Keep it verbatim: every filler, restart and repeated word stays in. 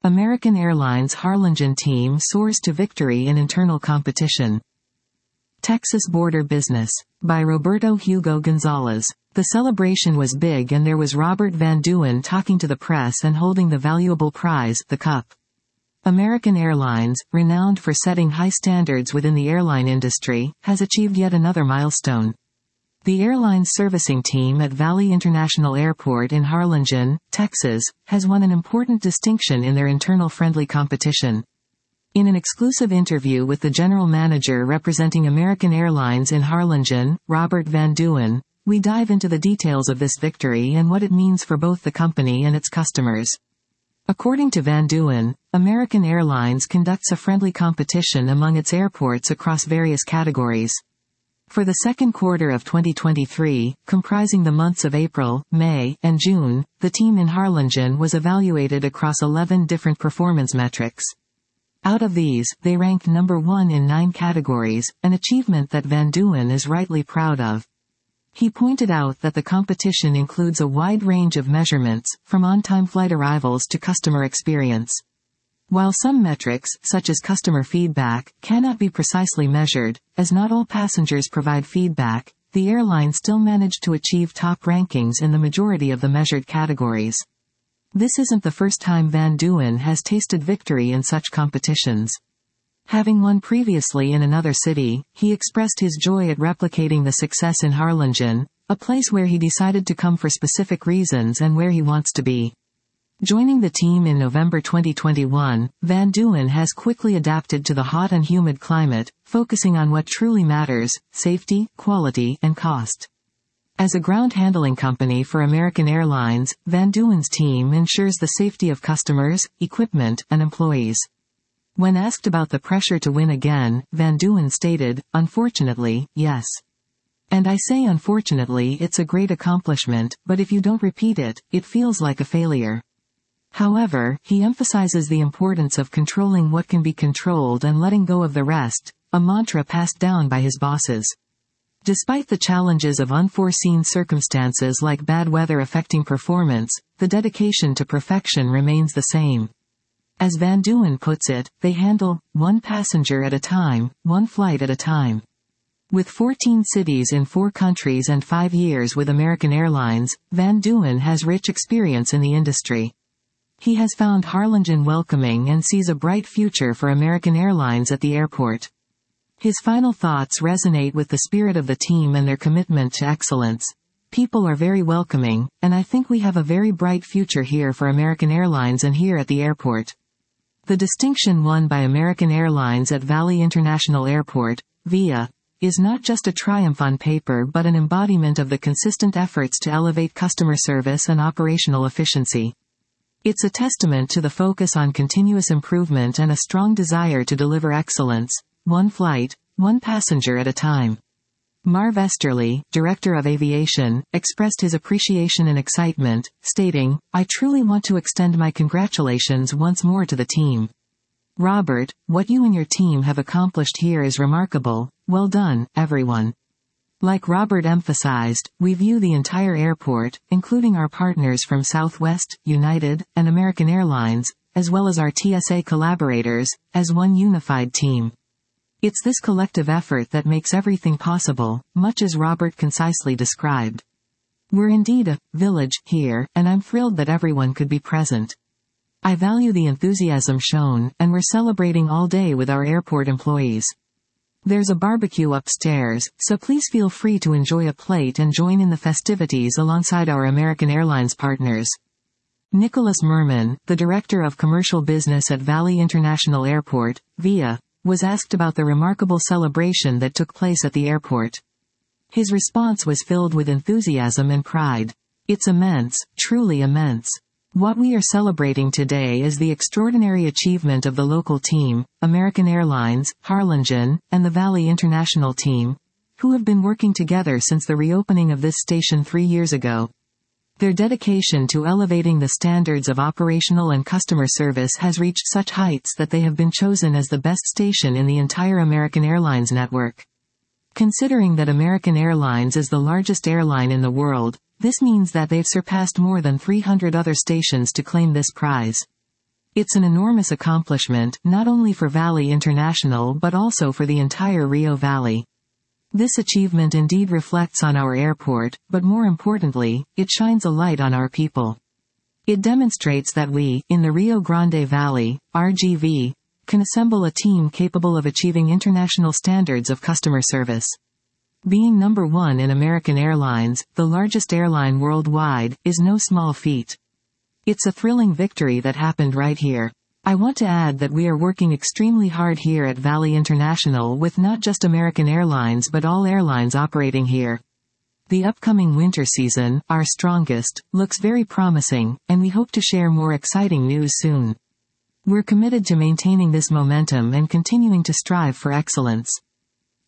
American Airlines Harlingen team soars to victory in internal competition. Texas Border Business. By Roberto Hugo Gonzalez. The celebration was big and there was Robert Van Duyn talking to the press and holding the valuable prize, the cup. American Airlines, renowned for setting high standards within the airline industry, has achieved yet another milestone. The airline's servicing team at Valley International Airport in Harlingen, Texas, has won an important distinction in their internal friendly competition. In an exclusive interview with the general manager representing American Airlines in Harlingen, Robert Van Duyn, we dive into the details of this victory and what it means for both the company and its customers. According to Van Duyn, American Airlines conducts a friendly competition among its airports across various categories. For the second quarter of twenty twenty-three, comprising the months of April, May, and June, the team in Harlingen was evaluated across eleven different performance metrics. Out of these, they ranked number one in nine categories, an achievement that Van Duyn is rightly proud of. He pointed out that the competition includes a wide range of measurements, from on-time flight arrivals to customer experience. While some metrics, such as customer feedback, cannot be precisely measured, as not all passengers provide feedback, the airline still managed to achieve top rankings in the majority of the measured categories. This isn't the first time Van Duyn has tasted victory in such competitions. Having won previously in another city, he expressed his joy at replicating the success in Harlingen, a place where he decided to come for specific reasons and where he wants to be. Joining the team in November twenty twenty-one, Van Duyn has quickly adapted to the hot and humid climate, focusing on what truly matters: safety, quality, and cost. As a ground handling company for American Airlines, Van Duyn's team ensures the safety of customers, equipment, and employees. When asked about the pressure to win again, Van Duyn stated, "Unfortunately, yes. And I say unfortunately, it's a great accomplishment, but if you don't repeat it, it feels like a failure." However, he emphasizes the importance of controlling what can be controlled and letting go of the rest, a mantra passed down by his bosses. Despite the challenges of unforeseen circumstances like bad weather affecting performance, the dedication to perfection remains the same. As Van Duyn puts it, they handle one passenger at a time, one flight at a time. With fourteen cities in four countries and five years with American Airlines, Van Duyn has rich experience in the industry. He has found Harlingen welcoming and sees a bright future for American Airlines at the airport. His final thoughts resonate with the spirit of the team and their commitment to excellence. "People are very welcoming, and I think we have a very bright future here for American Airlines and here at the airport." The distinction won by American Airlines at Valley International Airport, V I A, is not just a triumph on paper but an embodiment of the consistent efforts to elevate customer service and operational efficiency. It's a testament to the focus on continuous improvement and a strong desire to deliver excellence, one flight, one passenger at a time. Marv Esterly, Director of Aviation, expressed his appreciation and excitement, stating, "I truly want to extend my congratulations once more to the team. Robert, what you and your team have accomplished here is remarkable. Well done, everyone." Like Robert emphasized, we view the entire airport, including our partners from Southwest, United, and American Airlines, as well as our T S A collaborators, as one unified team. It's this collective effort that makes everything possible, much as Robert concisely described. "We're indeed a village here, and I'm thrilled that everyone could be present. I value the enthusiasm shown, and we're celebrating all day with our airport employees. There's a barbecue upstairs, so please feel free to enjoy a plate and join in the festivities alongside our American Airlines partners." Nicholas Merman, the Director of Commercial Business at Valley International Airport, V I A, was asked about the remarkable celebration that took place at the airport. His response was filled with enthusiasm and pride. "It's immense, truly immense. What we are celebrating today is the extraordinary achievement of the local team, American Airlines, Harlingen, and the Valley International team, who have been working together since the reopening of this station three years ago. Their dedication to elevating the standards of operational and customer service has reached such heights that they have been chosen as the best station in the entire American Airlines network. Considering that American Airlines is the largest airline in the world, this means that they've surpassed more than three hundred other stations to claim this prize. It's an enormous accomplishment, not only for Valley International but also for the entire Rio Valley. This achievement indeed reflects on our airport, but more importantly, it shines a light on our people. It demonstrates that we, in the Rio Grande Valley, R G V, can assemble a team capable of achieving international standards of customer service. Being number one in American Airlines, the largest airline worldwide, is no small feat. It's a thrilling victory that happened right here. I want to add that we are working extremely hard here at Valley International with not just American Airlines but all airlines operating here. The upcoming winter season, our strongest, looks very promising, and we hope to share more exciting news soon. We're committed to maintaining this momentum and continuing to strive for excellence.